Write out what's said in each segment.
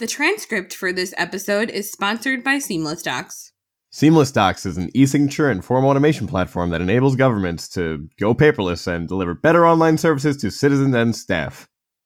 The transcript for this episode is sponsored by Seamless Docs. Seamless Docs is an e-signature and form automation platform that enables governments to go paperless and deliver better online services to citizens and staff.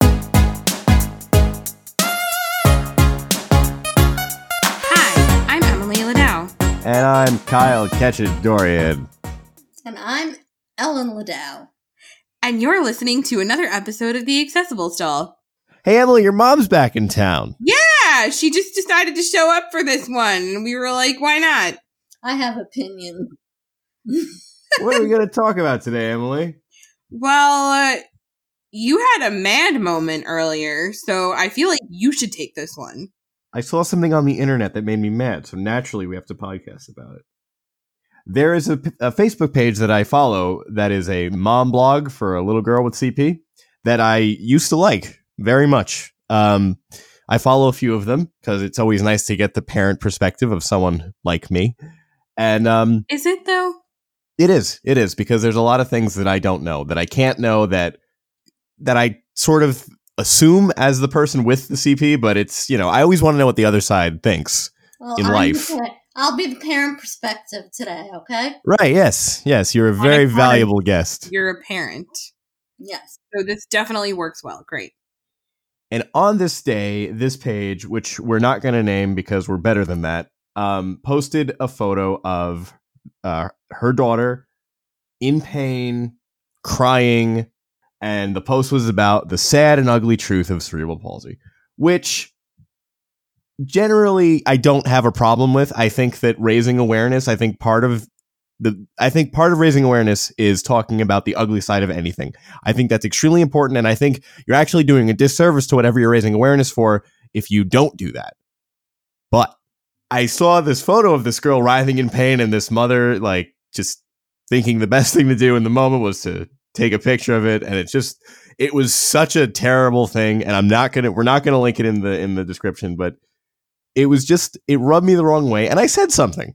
Hi, I'm Emily Ladow. And I'm Kyle Ketchit-Dorian. And I'm Ellen Ladow. And you're listening to another episode of The Accessible Stall. Hey, Emily, your mom's back in town. Yeah, she just decided to show up for this one. And we were like, why not? I have opinion. What are we going to talk about today, Emily? Well, you had a mad moment earlier, so I feel like you should take this one. I saw something on the internet that made me mad, so naturally we have to podcast about it. There is a Facebook page that I follow that is a mom blog for a little girl with CP that I used to like very much. I follow a few of them because it's always nice to get the parent perspective of someone like me. And is it though? It is because there's a lot of things that I don't know, that I can't know, that I sort of assume as the person with the CP, but it's, you know, I always want to know what the other side thinks in life. I'll be the parent perspective today, okay? Right, yes. You're a very valuable guest. You're a parent. Yes. So this definitely works well. Great. And on this day, this page, which we're not going to name because we're better than that, posted a photo of her daughter in pain, crying, and the post was about the sad and ugly truth of cerebral palsy, which generally I don't have a problem with. I think that raising awareness, I think part of raising awareness is talking about the ugly side of anything. I think that's extremely important, and I think you're actually doing a disservice to whatever you're raising awareness for if you don't do that. But I saw this photo of this girl writhing in pain and this mother like just thinking the best thing to do in the moment was to take a picture of it, and it was such a terrible thing, and we're not gonna link it in the description, but it rubbed me the wrong way, and I said something,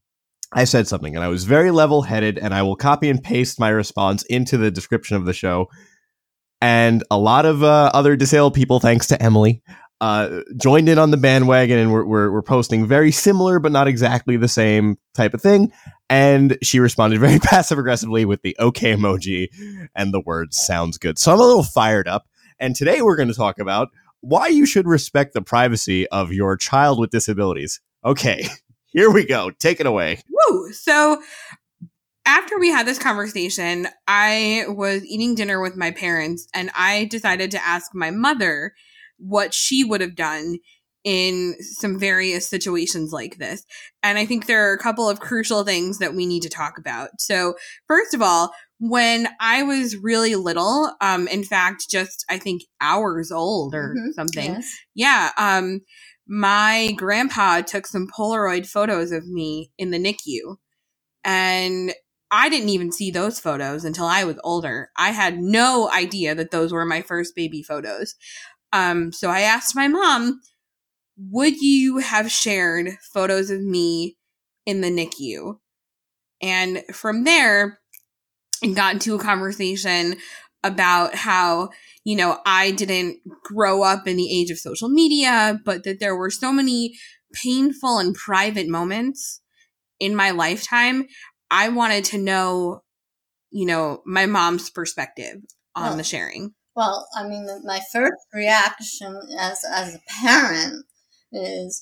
and I was very level-headed, and I will copy and paste my response into the description of the show. And a lot of other disabled people, thanks to Emily, joined in on the bandwagon, and we're posting very similar but not exactly the same type of thing. And she responded very passive-aggressively with the okay emoji and the words "sounds good." So I'm a little fired up. And today we're going to talk about why you should respect the privacy of your child with disabilities. Okay. Here we go. Take it away. Woo! So after we had this conversation, I was eating dinner with my parents, and I decided to ask my mother what she would have done in some various situations like this. And I think there are a couple of crucial things that we need to talk about. So first of all, when I was really little, in fact, just I think hours old or something. Yes. Yeah. My grandpa took some Polaroid photos of me in the NICU, and I didn't even see those photos until I was older. I had no idea that those were my first baby photos. So I asked my mom, would you have shared photos of me in the NICU? And from there, it got into a conversation about how, you know, I didn't grow up in the age of social media, but that there were so many painful and private moments in my lifetime. I wanted to know, you know, my mom's perspective on the sharing. Well, I mean, my first reaction as a parent is,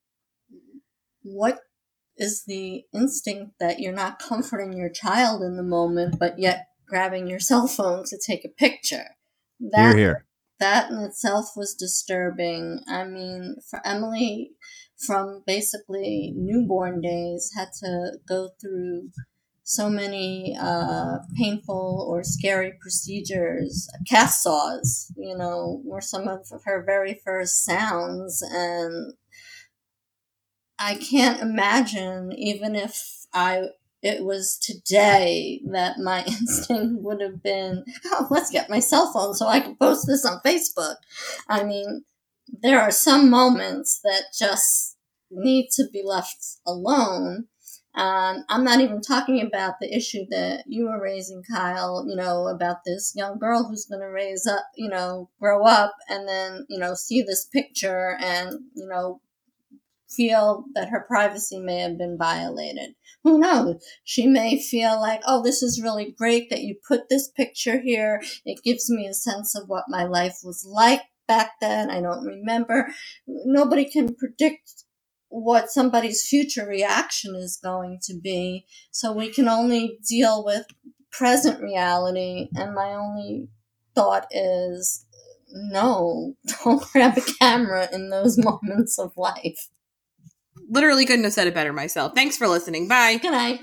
what is the instinct that you're not comforting your child in the moment, but yet grabbing your cell phone to take a picture? Here. That in itself was disturbing. I mean, for Emily, from basically newborn days, had to go through so many painful or scary procedures. Cast saws, you know, were some of her very first sounds, and I can't imagine, even if it was today, that my instinct would have been, oh, let's get my cell phone so I can post this on Facebook. I mean, there are some moments that just need to be left alone. I'm not even talking about the issue that you were raising, Kyle, about this young girl who's going to raise up, grow up and then, see this picture and, feel that her privacy may have been violated. Who knows? She may feel like, oh, this is really great that you put this picture here. It gives me a sense of what my life was like back then. I don't remember. Nobody can predict what somebody's future reaction is going to be. So we can only deal with present reality. And my only thought is, no, don't grab a camera in those moments of life. Literally couldn't have said it better myself. Thanks for listening. Bye. Good night.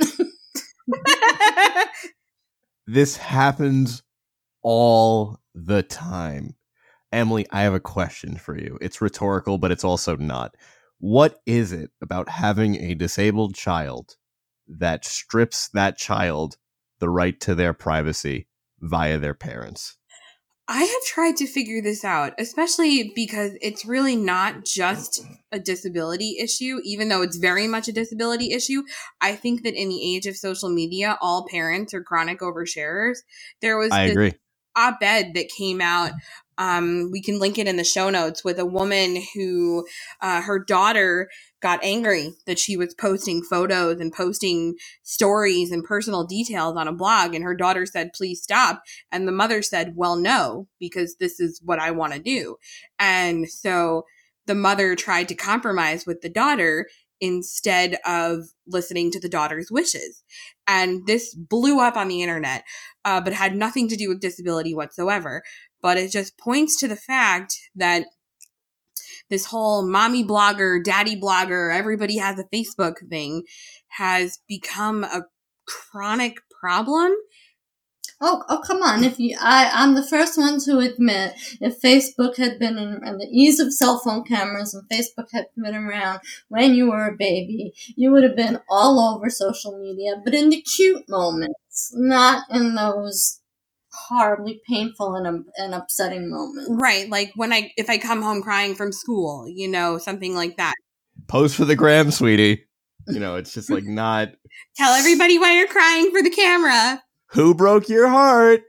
This happens all the time. Emily, I have a question for you. It's rhetorical, but it's also not. What is it about having a disabled child that strips that child the right to their privacy via their parents? I have tried to figure this out, especially because it's really not just a disability issue, even though it's very much a disability issue. I think that in the age of social media, all parents are chronic oversharers. There was I agree. Op-ed that came out. We can link it in the show notes with a woman who her daughter got angry that she was posting photos and posting stories and personal details on a blog. And her daughter said, please stop. And the mother said, well, no, because this is what I want to do. And so the mother tried to compromise with the daughter instead of listening to the daughter's wishes. And this blew up on the internet, but had nothing to do with disability whatsoever. But it just points to the fact that this whole mommy blogger, daddy blogger, everybody has a Facebook thing has become a chronic problem. Oh, come on. I'm the first one to admit, if Facebook had been and the ease of cell phone cameras and Facebook had been around when you were a baby, you would have been all over social media, but in the cute moments, not in those horribly painful and upsetting moments. Right. Like if I come home crying from school, something like that. Post for the gram, sweetie. It's just like not. Tell everybody why you're crying for the camera. Who broke your heart?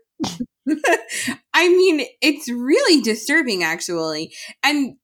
I mean, it's really disturbing, actually. And,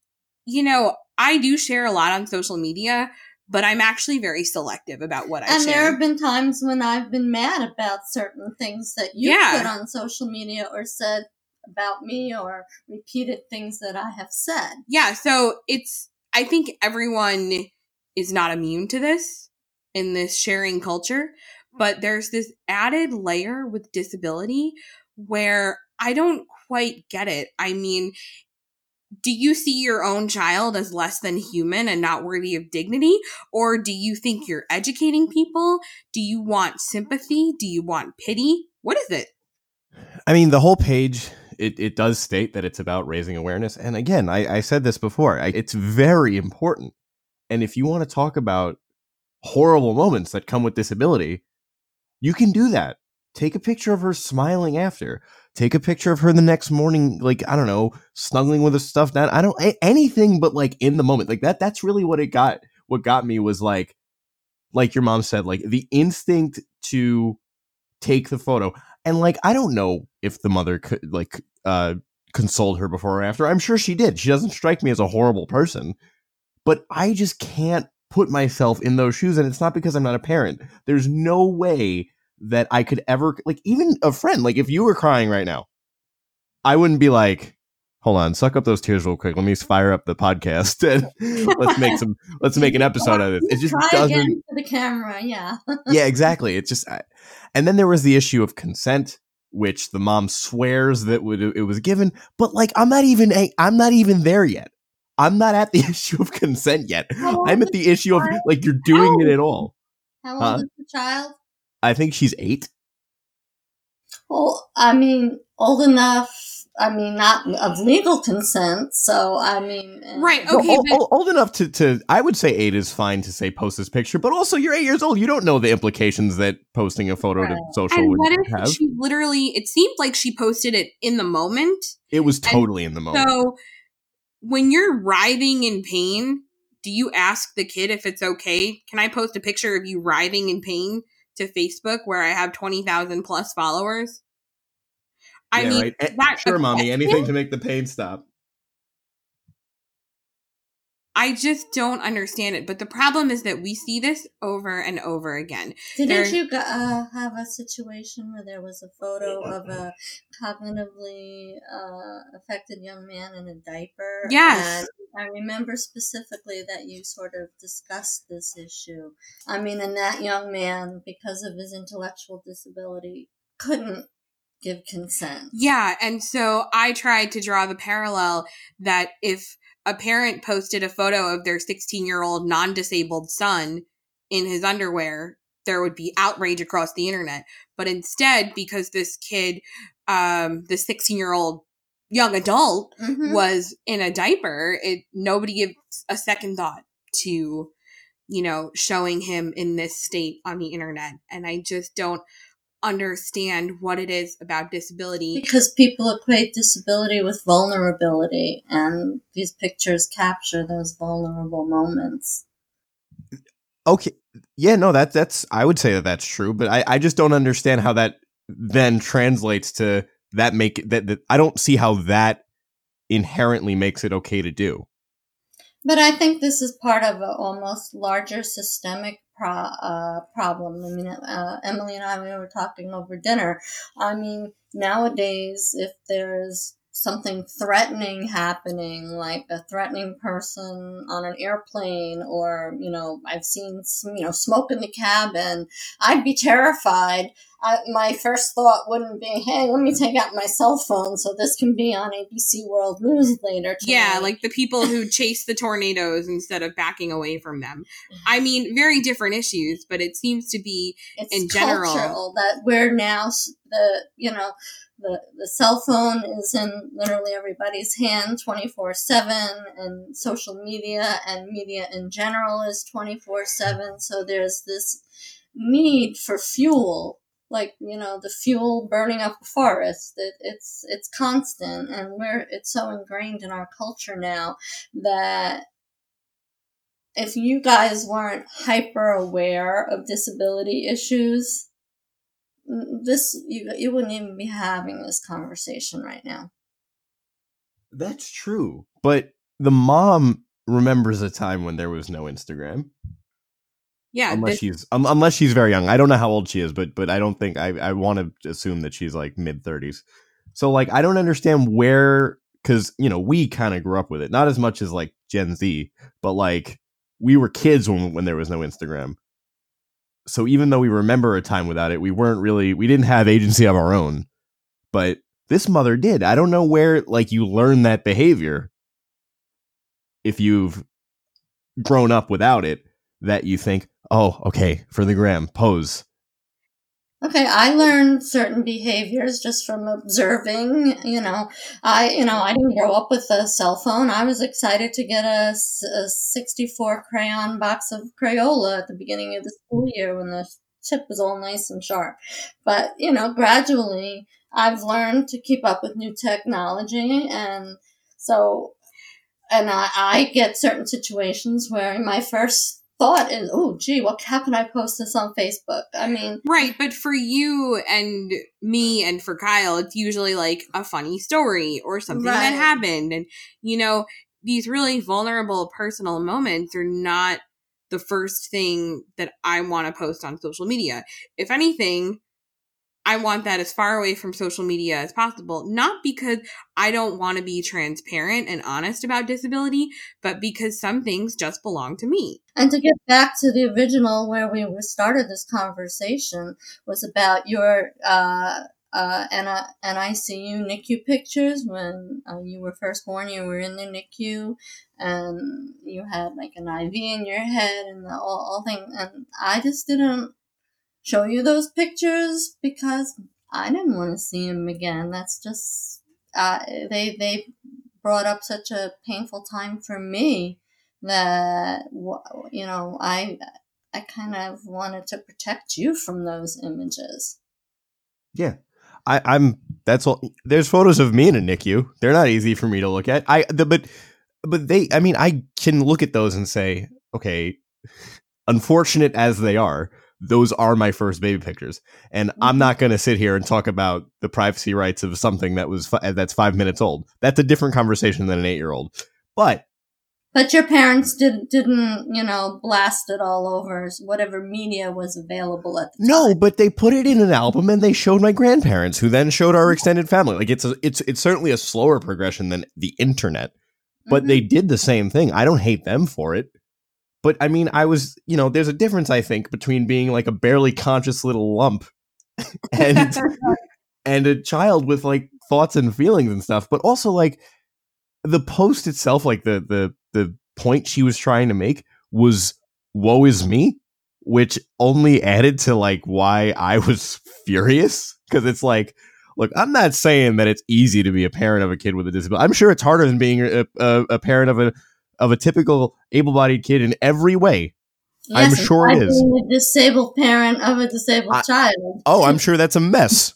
I do share a lot on social media, but I'm actually very selective about what I share. And there have been times when I've been mad about certain things that you put on social media or said about me or repeated things that I have said. Yeah, so I think everyone is not immune to this in this sharing culture. But there's this added layer with disability where I don't quite get it. I mean, do you see your own child as less than human and not worthy of dignity? Or do you think you're educating people? Do you want sympathy? Do you want pity? What is it? I mean, the whole page, it does state that it's about raising awareness. And again, I said this before, it's very important. And if you want to talk about horrible moments that come with disability, you can do that. Take a picture of her smiling after. Take a picture of her the next morning, like, I don't know, snuggling with a stuffed animal. Anything but like in the moment. Like that's really what got me was like your mom said, like the instinct to take the photo. And like, I don't know if the mother could consoled her before or after. I'm sure she did. She doesn't strike me as a horrible person, but I just can't put myself in those shoes. And it's not because I'm not a parent. There's no way that I could ever, like, even a friend, like if you were crying right now, I wouldn't be like, hold on, suck up those tears real quick. Let me fire up the podcast and let's make an episode of it. It just doesn't. Again for the camera, yeah. Yeah, exactly. It's just, and then there was the issue of consent, which the mom swears that it was given, but like I'm not even there yet. I'm not at the issue of consent yet. I'm at the issue of like you're doing it at all. How old is the child? I think she's 8. Well, I mean, old enough. I mean, not of legal consent. So, I mean, right? Okay, old enough to. I would say 8 is fine to say post this picture, but also you're 8 years old. You don't know the implications that posting a photo to social and would what if have. She literally, it seemed like she posted it in the moment. It was totally in the moment. So when you're writhing in pain, do you ask the kid if it's okay? Can I post a picture of you writhing in pain to Facebook where I have 20,000 plus followers? I Yeah, mean, right. that Sure, mommy. upsets Anything him. to make the pain stop. I just don't understand it. But the problem is that we see this over and over again. Didn't you have a situation where there was a photo of a cognitively affected young man in a diaper? Yes. And I remember specifically that you sort of discussed this issue. I mean, and that young man, because of his intellectual disability, couldn't give consent. Yeah, and so I tried to draw the parallel that if a parent posted a photo of their 16-year-old non-disabled son in his underwear, there would be outrage across the internet. But instead, because this kid, the 16-year-old young adult, was in a diaper, nobody gives a second thought to, showing him in this state on the internet. And I just don't understand what it is about disability. Because people equate disability with vulnerability, and these pictures capture those vulnerable moments. Okay. Yeah, no, that's I would say that's true, but I just don't understand how that then translates to that that I don't see how that inherently makes it okay to do. But I think this is part of an almost larger systemic problem. I mean, Emily and I, we were talking over dinner. I mean, nowadays, if there's something threatening happening, like a threatening person on an airplane, or, I've seen some, smoke in the cabin, I'd be terrified. My first thought wouldn't be, hey, let me take out my cell phone so this can be on ABC World News later tonight. Yeah, like the people who chase the tornadoes instead of backing away from them. I mean, very different issues, but it seems to be, in general, cultural that we're now, the cell phone is in literally everybody's hand 24/7, and social media and media in general is 24/7. So there's this need for fuel, like, the fuel burning up a forest. It's constant, and it's so ingrained in our culture now that if you guys weren't hyper aware of disability issues, you wouldn't even be having this conversation right now. That's true. But the mom remembers a time when there was no Instagram. Yeah. Unless she's very young. I don't know how old she is, but I don't think I want to assume that she's like mid-30s. So like I don't understand where, because we kind of grew up with it. Not as much as like Gen Z, but like we were kids when there was no Instagram. So even though we remember a time without it, we didn't have agency of our own. But this mother did. I don't know where like you learn that behavior if you've grown up without it, that you think, oh, okay, for the gram, pose. Okay, I learned certain behaviors just from observing. I didn't grow up with a cell phone. I was excited to get a 64 crayon box of Crayola at the beginning of the school year when the tip was all nice and sharp. But, gradually I've learned to keep up with new technology. And so, I get certain situations where my first thought is, oh, gee, how can I post this on Facebook? I mean... Right, but for you and me and for Kyle, it's usually like a funny story or something that happened. And, these really vulnerable personal moments are not the first thing that I want to post on social media. If anything, I want that as far away from social media as possible, not because I don't want to be transparent and honest about disability, but because some things just belong to me. And to get back to the original where we started this conversation was about your NICU NICU pictures. When you were first born, you were in the NICU and you had like an IV in your head and the all thing. And I just didn't show you those pictures because I didn't want to see him again. That's just they brought up such a painful time for me that I kind of wanted to protect you from those images. Yeah, I'm. That's all. There's photos of me in a NICU. They're not easy for me to look at. But but I can look at those and say, okay, unfortunate as they are, those are my first baby pictures, and I'm not going to sit here and talk about the privacy rights of something that's 5 minutes old. That's a different conversation than an 8-year-old. But your parents didn't blast it all over whatever media was available at the time. No, but they put it in an album and they showed my grandparents, who then showed our extended family. Like it's certainly a slower progression than the internet, but they did the same thing. I don't hate them for it. But I mean, there's a difference, I think, between being like a barely conscious little lump and and a child with like thoughts and feelings and stuff. But also like the post itself, like the point she was trying to make was woe is me, which only added to like why I was furious. Because it's like, look, I'm not saying that it's easy to be a parent of a kid with a disability. I'm sure it's harder than being a parent of a typical able-bodied kid in every way. Yes, I'm sure it is. Being a disabled parent of a disabled child. Oh, I'm sure that's a mess,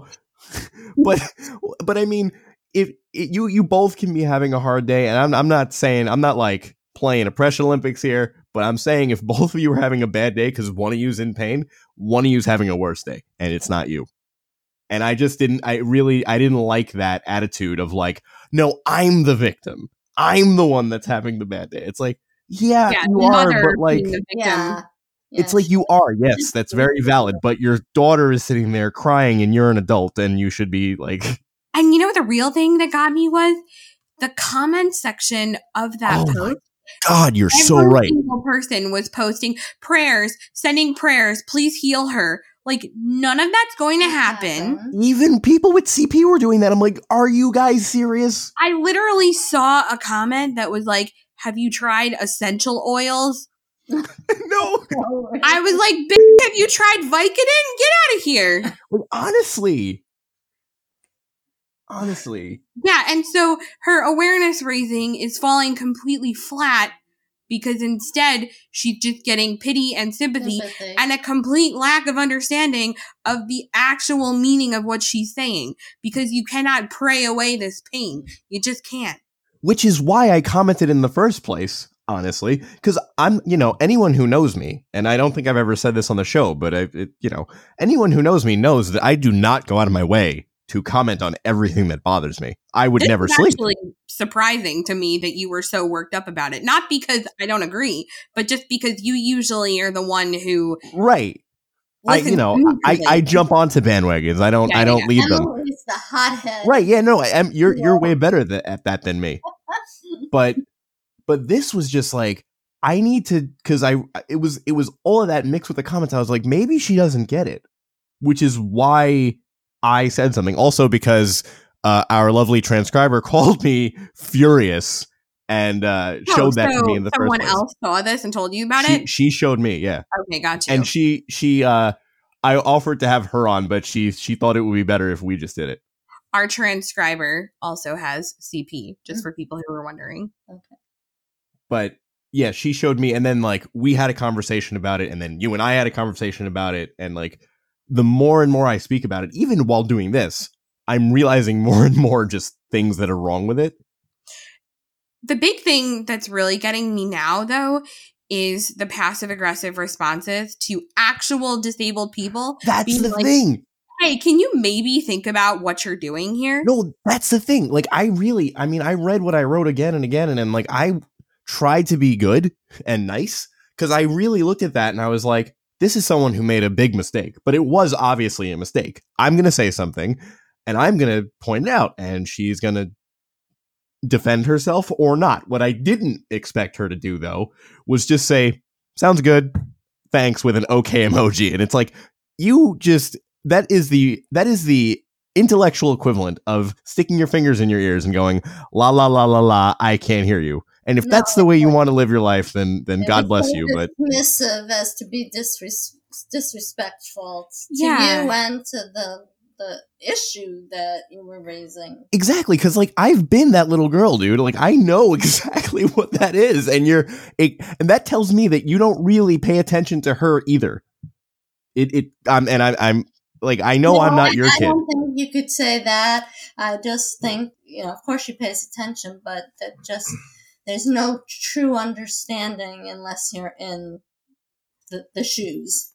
But I mean, if you both can be having a hard day, and I'm not like playing Oppression Olympics here, but I'm saying if both of you are having a bad day because one of you's in pain, one of you's having a worse day, and it's not you. And I didn't like that attitude of like, no, I'm the victim. I'm the one that's having the bad day. It's like, yeah you are, but like, it's like you are. Yes, that's very valid. But your daughter is sitting there crying, and you're an adult, and you should be like. And you know what the real thing that got me was the comment section of that post. God, you're so right. Every single person was posting prayers, sending prayers. Please heal her. Like, none of that's going to happen. Even people with CP were doing that. I'm like, are you guys serious? I literally saw a comment that was like, have you tried essential oils? No. I was like, bitch, have you tried Vicodin? Get out of here. Well, honestly. Yeah, and so her awareness raising is falling completely flat because instead she's just getting pity and sympathy and a complete lack of understanding of the actual meaning of what she's saying, because you cannot pray away this pain. You just can't. Which is why I commented in the first place, honestly, because I'm, anyone who knows me, and I don't think I've ever said this on the show, but anyone who knows me knows that I do not go out of my way to comment on everything that bothers me. I would never sleep. It's actually surprising to me that you were so worked up about it. Not because I don't agree, but just because you usually are the one who right. I jump onto bandwagons. I don't leave them. Emily's the hothead. Right? Yeah. No. You're way better at that than me. But this was just like, I need to, because it was all of that mixed with the comments. I was like, maybe she doesn't get it, which is why I said something. Also because our lovely transcriber called me furious and showed that to me in the first place. Someone else saw this and told you about it? She showed me, yeah. Okay, got you. And she I offered to have her on, but she thought it would be better if we just did it. Our transcriber also has CP, just for people who were wondering. Okay. But yeah, she showed me, and then like we had a conversation about it, and then you and I had a conversation about it, and like the more and more I speak about it, even while doing this, I'm realizing more and more just things that are wrong with it. The big thing that's really getting me now, though, is the passive-aggressive responses to actual disabled people. That's the thing. Hey, can you maybe think about what you're doing here? No, that's the thing. Like, I read what I wrote again and again, and then like I tried to be good and nice, because I really looked at that and I was like, this is someone who made a big mistake, but it was obviously a mistake. I'm going to say something and I'm going to point it out, and she's going to defend herself or not. What I didn't expect her to do, though, was just say, sounds good, thanks, with an okay emoji. And it's like, that is the intellectual equivalent of sticking your fingers in your ears and going, la, la, la, la, la, I can't hear you. And if that's the way you want to live your life, then God bless you. But dismissive as to be disrespectful to you and to the issue that you were raising. Exactly, because like I've been that little girl, dude. Like I know exactly what that is, and and that tells me that you don't really pay attention to her either. I'm like, I know I'm not your kid. I don't think you could say that. I just think, of course she pays attention, but that just there's no true understanding unless you're in the shoes.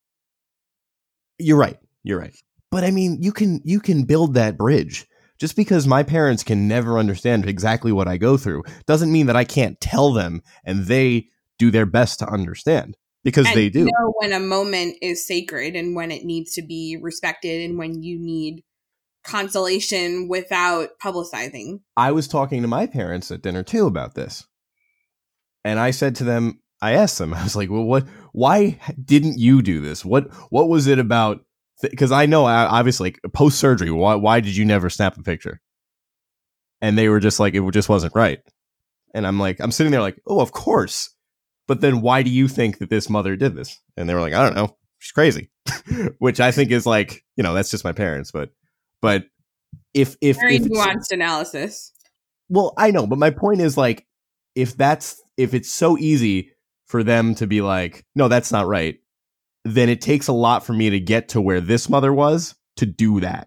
You're right. You're right. But I mean, you can build that bridge. Just because my parents can never understand exactly what I go through doesn't mean that I can't tell them and they do their best to understand, because and they do. Know when a moment is sacred and when it needs to be respected and when you need consolation without publicizing. I was talking to my parents at dinner too about this. And I said to them, I asked them, I was like, well, why didn't you do this? What was it about? Because I know, obviously, like, post-surgery, why did you never snap a picture? And they were just like, it just wasn't right. And I'm sitting there like, oh, of course. But then why do you think that this mother did this? And they were like, I don't know. She's crazy. Which I think is like, that's just my parents. But if very if nuanced analysis. Well, I know, but my point is, like, if it's so easy for them to be like, no, that's not right, then it takes a lot for me to get to where this mother was to do that.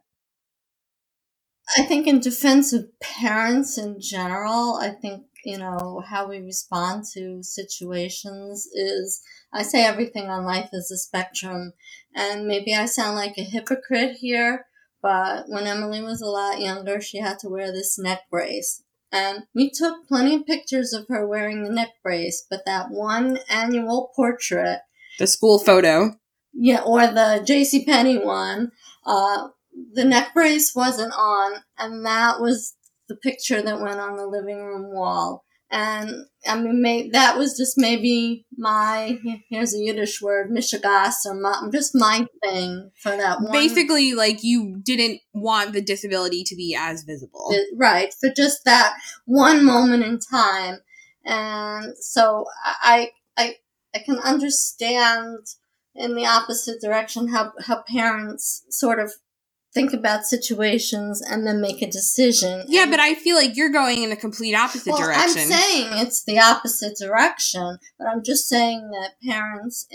I think in defense of parents in general, I think, how we respond to situations is, I say everything on life is a spectrum. And maybe I sound like a hypocrite here, but when Emily was a lot younger, she had to wear this neck brace. And we took plenty of pictures of her wearing the neck brace, but that one annual portrait, the school photo, or the JCPenney one, the neck brace wasn't on, and that was the picture that went on the living room wall. And I mean, that was just maybe my, here's a Yiddish word, mishigas, or just my thing for that one. Basically, like, you didn't want the disability to be as visible. Right, for just that one moment in time. And so I can understand in the opposite direction how parents sort of think about situations and then make a decision. Yeah, but I feel like you're going in a complete opposite direction. I'm saying it's the opposite direction, but I'm just saying that parents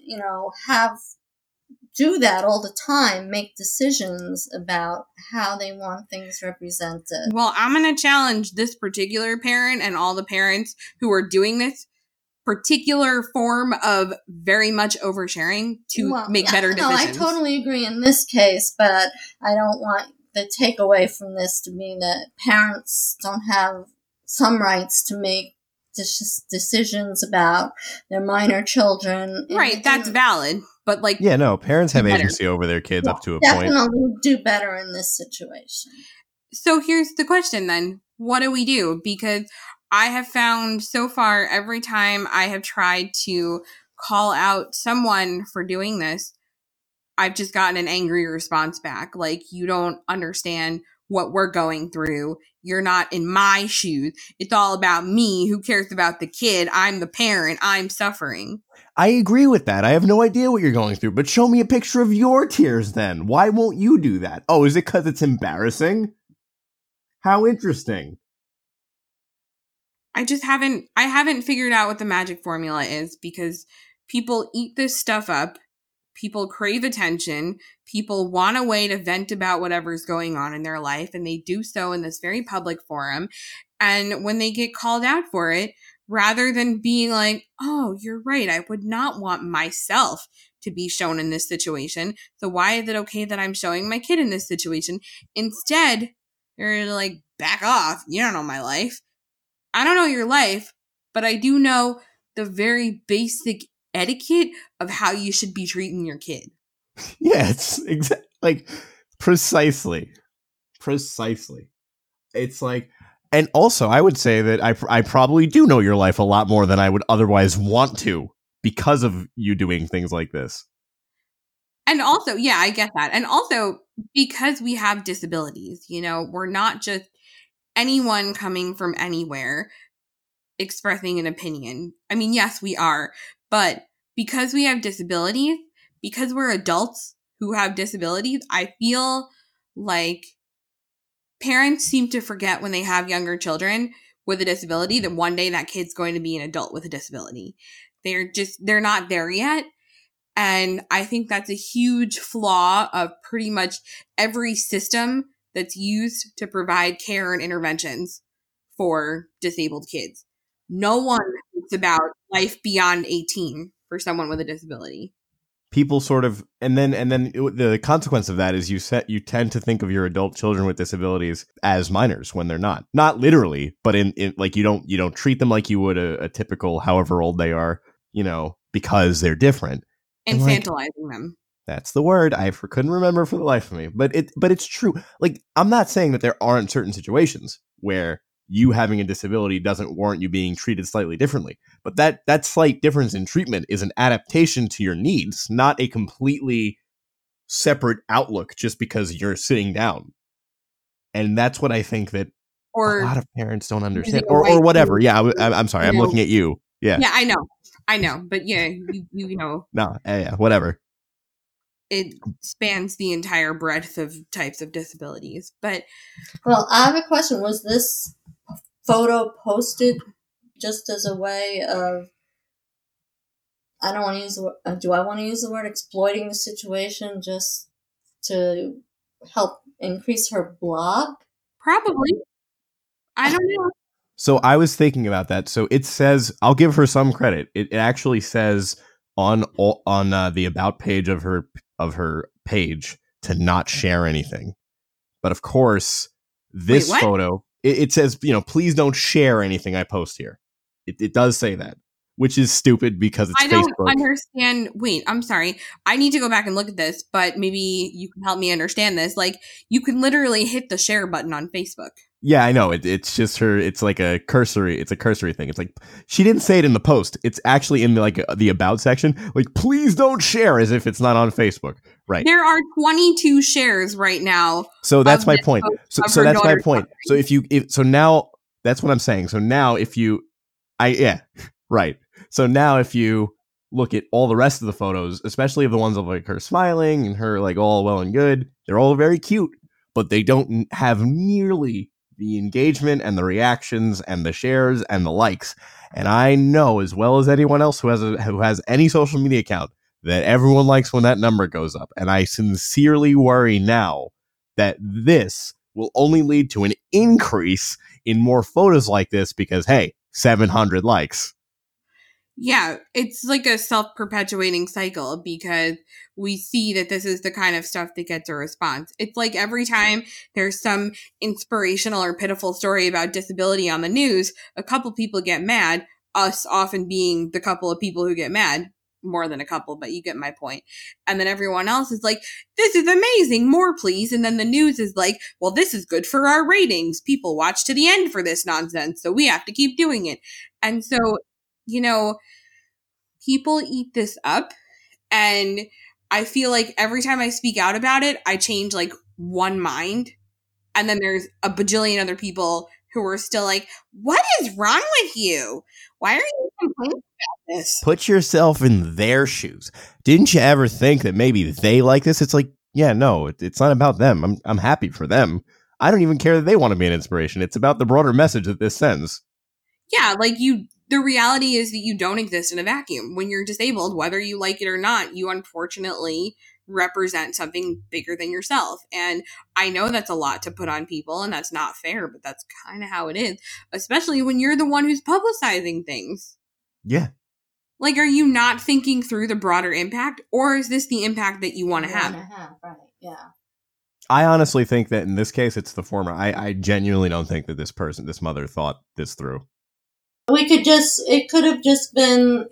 do that all the time, make decisions about how they want things represented. Well, I'm going to challenge this particular parent and all the parents who are doing this particular form of very much oversharing to make better decisions. I totally agree in this case, but I don't want the takeaway from this to be that parents don't have some rights to make decisions about their minor children. Right, that's valid, but like... Yeah, no, parents have agency over their kids up to a point. Definitely do better in this situation. So here's the question then. What do we do? Because I have found so far, every time I have tried to call out someone for doing this, I've just gotten an angry response back. Like, you don't understand what we're going through. You're not in my shoes. It's all about me. Who cares about the kid? I'm the parent. I'm suffering. I agree with that. I have no idea what you're going through, but show me a picture of your tears then. Why won't you do that? Oh, is it because it's embarrassing? How interesting. I haven't figured out what the magic formula is, because people eat this stuff up. People crave attention. People want a way to vent about whatever's going on in their life, and they do so in this very public forum. And when they get called out for it, rather than being like, oh, you're right, I would not want myself to be shown in this situation, so why is it okay that I'm showing my kid in this situation? Instead, they're like, back off. You don't know my life. I don't know your life, but I do know the very basic etiquette of how you should be treating your kid. Yeah, it's like precisely. It's like, and also I would say that I probably do know your life a lot more than I would otherwise want to, because of you doing things like this. And also, yeah, I get that. And also, because we have disabilities, we're not just anyone coming from anywhere expressing an opinion. I mean, yes, we are. But because we have disabilities, because we're adults who have disabilities, I feel like parents seem to forget when they have younger children with a disability that one day that kid's going to be an adult with a disability. They're not there yet. And I think that's a huge flaw of pretty much every system that's used to provide care and interventions for disabled kids. No one thinks about life beyond 18 for someone with a disability. People sort of, and then the consequence of that is you tend to think of your adult children with disabilities as minors when they're not literally, but in like you don't treat them like you would a typical however old they are, because they're different. Infantilizing them. That's the word. I couldn't remember for the life of me, but it's true. Like, I'm not saying that there aren't certain situations where you having a disability doesn't warrant you being treated slightly differently. But that slight difference in treatment is an adaptation to your needs, not a completely separate outlook just because you're sitting down. And that's what I think that a lot of parents don't understand. Or whatever. Yeah, I'm sorry. I'm looking at you. Yeah. Yeah, I know. But yeah, you know. No, yeah, whatever. It spans the entire breadth of types of disabilities. But well, I have a question. Was this photo posted just as a way of, I don't want to use the word, do I want to use the word exploiting the situation just to help increase her blog? Probably. I don't know. So I was thinking about that. So it says, I'll give her some credit. It actually says on the about page of her page to not share anything. But of course, this photo, it says, please don't share anything I post here. It does say that, which is stupid because it's Facebook. I don't understand. Wait, I'm sorry. I need to go back and look at this, but maybe you can help me understand this. Like, you can literally hit the share button on Facebook. Yeah, I know. It's just her. It's like a cursory thing. It's like, she didn't say it in the post. It's actually in the about section. Like, please don't share, as if it's not on Facebook. Right. There are 22 shares right now. So that's my point. So that's my point. So so now that's what I'm saying. So now right. So now if you look at all the rest of the photos, especially of the ones of like her smiling and her like all well and good, they're all very cute, but they don't have nearly the engagement and the reactions and the shares and the likes. And I know as well as anyone else who has any social media account that everyone likes when that number goes up. And I sincerely worry now that this will only lead to an increase in more photos like this because, hey, 700 likes. Yeah, it's like a self-perpetuating cycle because we see that this is the kind of stuff that gets a response. It's like every time there's some inspirational or pitiful story about disability on the news, a couple people get mad, us often being the couple of people who get mad. More than a couple, but you get my point. And then everyone else is like, this is amazing, more please. And then the news is like, well, this is good for our ratings. People watch to the end for this nonsense, so we have to keep doing it. And so, people eat this up. And I feel like every time I speak out about it, I change like one mind. And then there's a bajillion other people who are still like, what is wrong with you? Why are you complaining about this? Put yourself in their shoes. Didn't you ever think that maybe they like this? It's like, yeah, no, it's not about them. I'm happy for them. I don't even care that they want to be an inspiration. It's about the broader message that this sends. Yeah, like the reality is that you don't exist in a vacuum. When you're disabled, whether you like it or not, you unfortunately represent something bigger than yourself. And I know that's a lot to put on people and that's not fair, but that's kind of how it is, especially when you're the one who's publicizing things. Yeah. Like, are you not thinking through the broader impact, or is this the impact that you want to have? Right, yeah. I honestly think that in this case, it's the former. I genuinely don't think that this mother thought this through. It could have just been,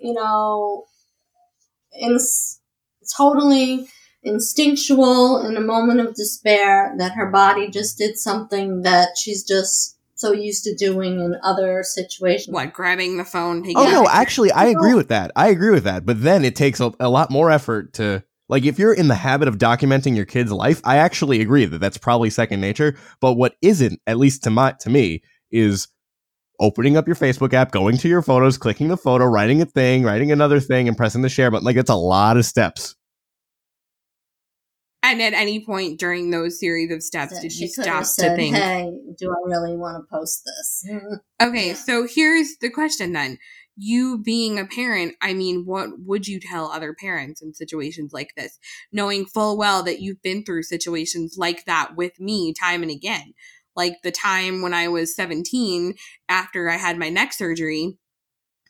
totally instinctual in a moment of despair that her body just did something that she's just so used to doing in other situations. What, grabbing the phone? No, actually, I agree with that. But then it takes a lot more effort to, like, if you're in the habit of documenting your kid's life, I actually agree that that's probably second nature. But what isn't, at least to me, is opening up your Facebook app, going to your photos, clicking the photo, writing a thing, writing another thing, and pressing the share button. Like, it's a lot of steps. And at any point during those series of steps, did you stop to think, hey, do I really want to post this? Okay, so here's the question then. You being a parent, I mean, what would you tell other parents in situations like this? Knowing full well that you've been through situations like that with me time and again. Like the time when I was 17, after I had my neck surgery,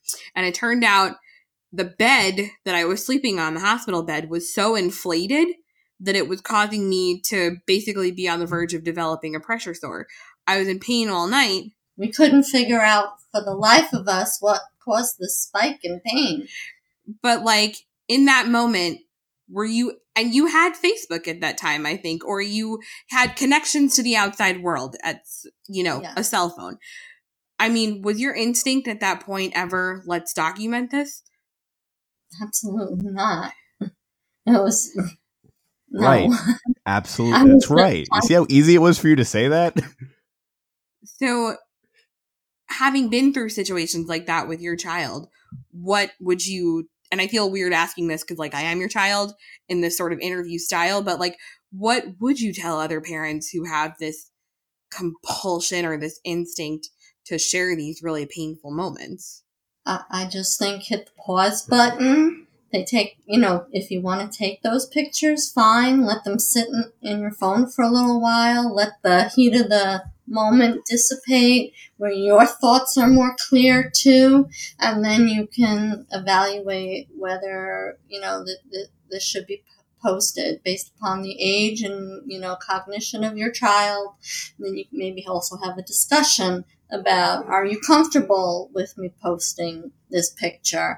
And it turned out the bed that I was sleeping on, the hospital bed, was so inflated that it was causing me to basically be on the verge of developing a pressure sore. I was in pain all night. We couldn't figure out for the life of us what caused the spike in pain. But like in that moment, were you, and you had Facebook at that time, I think, or you had connections to the outside world at, a cell phone. I mean, was your instinct at that point ever, let's document this? Absolutely not. It was no. Right. Absolutely. That's right. You see how easy it was for you to say that? So, having been through situations like that with your child, what would you, and I feel weird asking this because, like, I am your child in this sort of interview style, but, like, what would you tell other parents who have this compulsion or this instinct to share these really painful moments? I just think hit the pause button. They take, if you want to take those pictures, fine. Let them sit in your phone for a little while. Let the heat of the moment dissipate where your thoughts are more clear too. And then you can evaluate whether, this should be posted based upon the age and, cognition of your child. And then you can maybe also have a discussion about, are you comfortable with me posting this picture?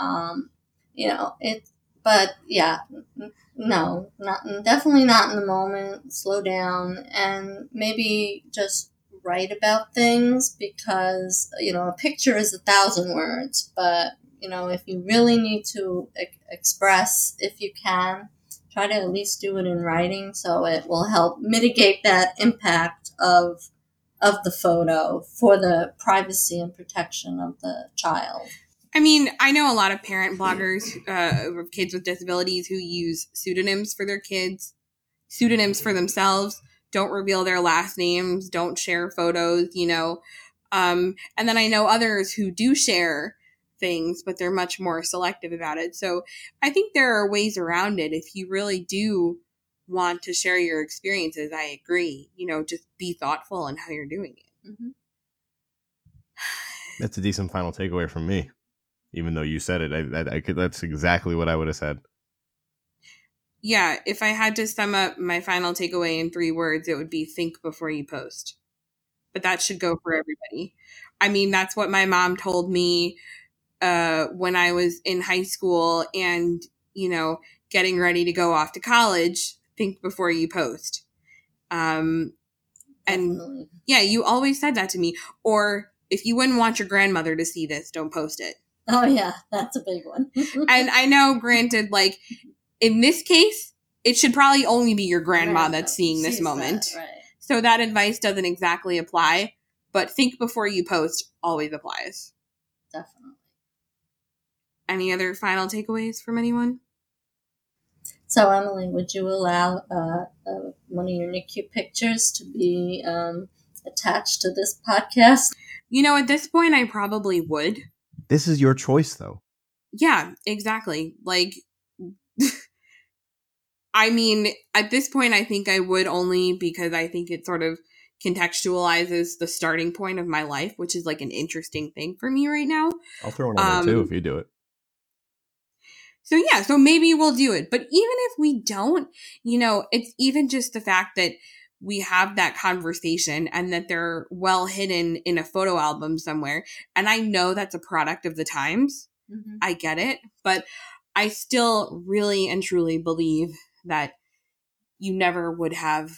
No, definitely not in the moment. Slow down and maybe just write about things because, a picture is 1,000 words, but, if you really need to express, if you can, try to at least do it in writing so it will help mitigate that impact of the photo for the privacy and protection of the child. I mean, I know a lot of parent bloggers of kids with disabilities who use pseudonyms for their kids, pseudonyms for themselves, don't reveal their last names, don't share photos, and then I know others who do share things, but they're much more selective about it. So I think there are ways around it if you really do want to share your experiences. I agree. Just be thoughtful in how you're doing it. Mm-hmm. That's a decent final takeaway from me. Even though you said it, I could. That's exactly what I would have said. Yeah, if I had to sum up my final takeaway in 3 words, it would be think before you post. But that should go for everybody. I mean, that's what my mom told me when I was in high school and, getting ready to go off to college. Think before you post. And yeah, you always said that to me. Or if you wouldn't want your grandmother to see this, don't post it. Oh, yeah, that's a big one. And I know, granted, like, in this case, it should probably only be your grandma that's seeing this moment. That, right. So that advice doesn't exactly apply, but think before you post always applies. Definitely. Any other final takeaways from anyone? So, Emily, would you allow one of your NICU pictures to be attached to this podcast? At this point, I probably would. This is your choice, though. Yeah, exactly. Like, I mean, at this point, I think I would only because I think it sort of contextualizes the starting point of my life, which is like an interesting thing for me right now. I'll throw one on there, too, if you do it. So, yeah, so maybe we'll do it. But even if we don't, it's even just the fact that we have that conversation and that they're well hidden in a photo album somewhere. And I know that's a product of the times. Mm-hmm. I get it. But I still really and truly believe that you never would have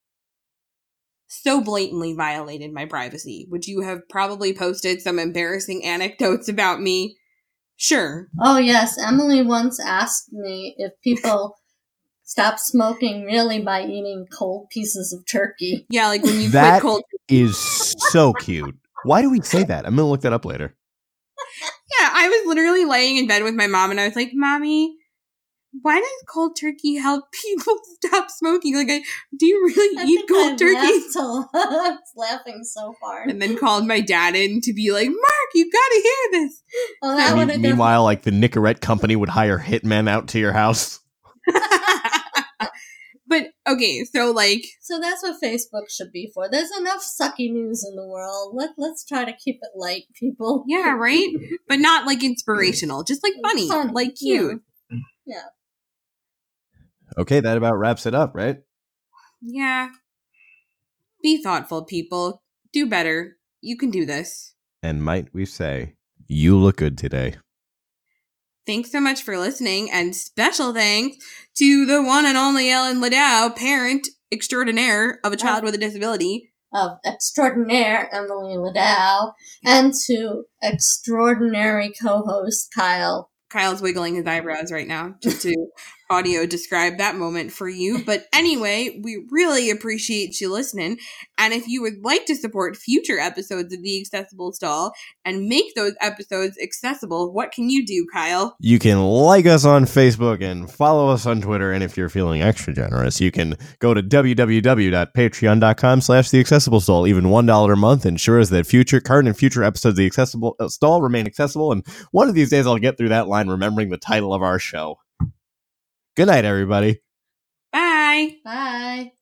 so blatantly violated my privacy. Would you have probably posted some embarrassing anecdotes about me? Sure. Oh, yes. Emily once asked me if people stop smoking really by eating cold pieces of turkey. Yeah, like when you that quit cold. Is so cute. Why do we say that? I'm going to look that up later. Yeah, I was literally laying in bed with my mom and I was like, Mommy, why does cold turkey help people stop smoking? Like, do you really eat cold turkey? I was laughing so hard. And then called my dad in to be like, Mark, you gotta hear this. Well, meanwhile, like the Nicorette company would hire hitmen out to your house. But okay, so like, So that's what Facebook should be for. There's enough sucky news in the world. Let's try to keep it light, people. yeah, right? But not like inspirational, just like funny, Fun, like cute. Yeah. Okay, that about wraps it up, right? Yeah. Be thoughtful, people. Do better. You can do this. And might we say, you look good today. Thanks so much for listening, and special thanks to the one and only Ellen Liddell, parent extraordinaire of a child with a disability. Of extraordinaire Emily Liddell, and to extraordinary co-host Kyle. Kyle's wiggling his eyebrows right now, just to audio describe that moment for you. But anyway, we really appreciate you listening. And if you would like to support future episodes of The Accessible Stall and make those episodes accessible, what can you do, Kyle? You can like us on Facebook and follow us on Twitter. And if you're feeling extra generous, you can go to www.patreon.com/theaccessiblestall. Even $1 a month ensures that current and future episodes of The Accessible Stall remain accessible. And one of these days I'll get through that line remembering the title of our show. Good night, everybody. Bye. Bye.